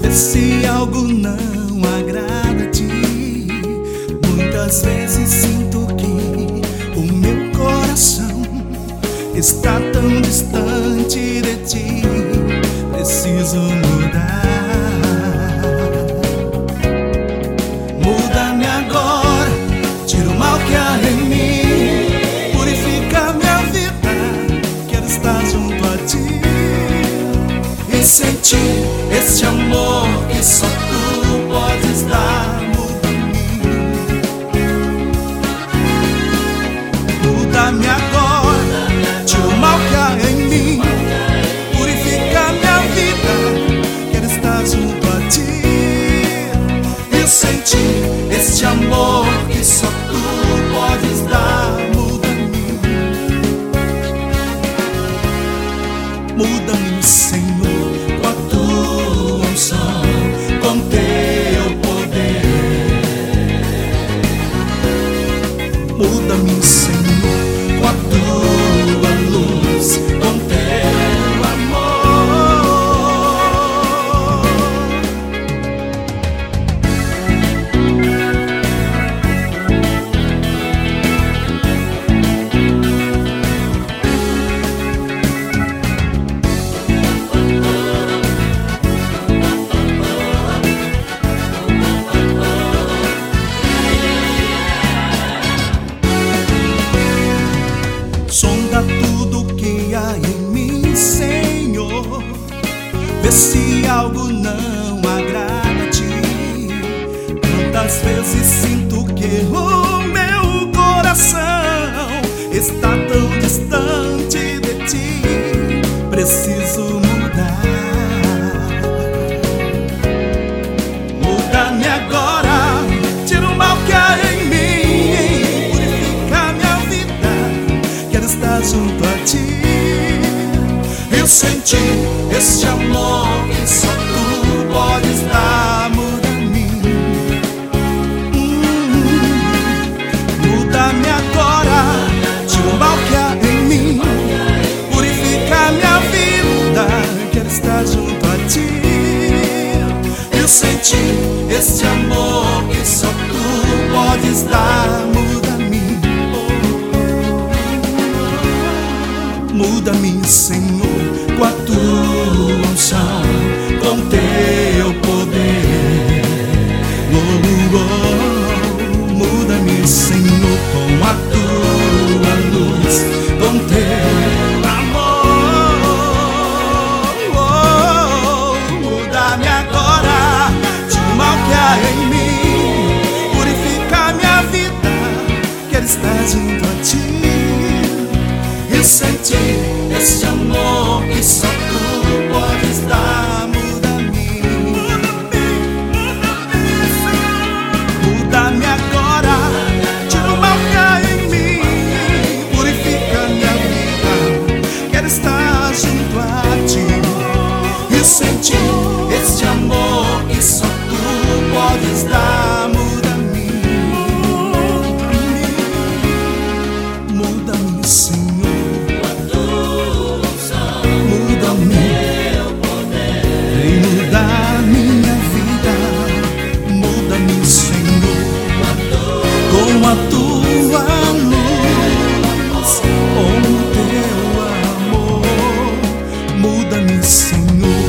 Vê se algo não agrada a ti. Muitas vezes sinto que o meu coração está tão distante de ti. Preciso mudar. Muda-me agora, tira o mal que há em mim, purifica minha vida, quero estar junto a ti e sentir este amor que só tu podes dar. Muda-me agora, tira o mal que há em mim, purifica minha vida, quero estar junto a ti e sentir este amor que só tu podes dar. Muda-me, Senhor, com a tua unção, com teu poder. Muda-me, Senhor, com a tua luz, com teu amor. Sonda tudo que há em mim, Senhor, vê se algo não agrada a ti. Quantas vezes sinto que o meu coração está tão distante de ti. Preciso mudar. Muda-me agora, tira o mal que há em mim, purifica minha vida, quero estar junto a ti e sentir este amor que só tu podes dar. Muda-me, muda-me agora, tira o mal que há em mim, purifica minha vida, quero estar junto a ti e sentir este amor que só tu podes dar. Muda-me, Senhor, com a tua unção, com teu poder. Muda-me, Senhor, com a tua luz, com teu amor. Muda-me agora, tira o mal que há em mim, purifica minha vida, quero estar junto a ti e sentir este amor que só tu podes dar. Muda-me, muda-me agora, tira o mal que há em mim, purifica minha vida, quero estar junto a ti e sentir este amor que só tu podes dar. Muda-me, muda-me, Senhor. Com a tua luz, com teu amor, muda-me, Senhor.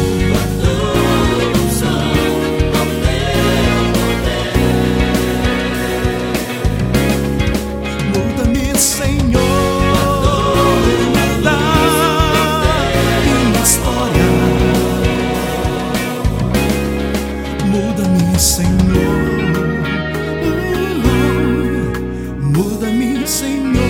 Muda-me, Senhor. Muda minha história. Muda-me, Senhor. Muda-me, Senhor.